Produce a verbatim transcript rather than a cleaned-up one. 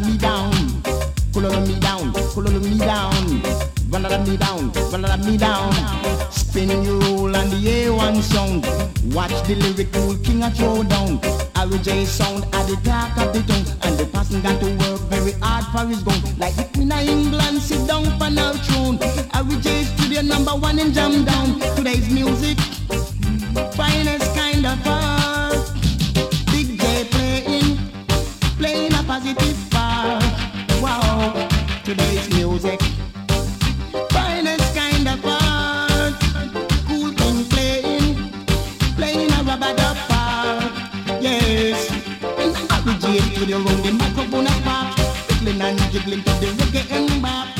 me down, cool me down, cool me down, run me down, run me down. Spin your roll on the A one sound. Watch the lyrical king a throw down. R J sound at the talk of the town, and the person got to work very hard for his gun. Like the Queen of England sit down on her throne. R J studio number one in jam down. Today's music, finest kind of art. Big J playing, playing a positive part. Wow, today's music, finest kind of art. Cool thing playing, playing a rubber dub part. Yes, R J studio round the microphone a spark, fiddling and jiggling to the reggae and bop.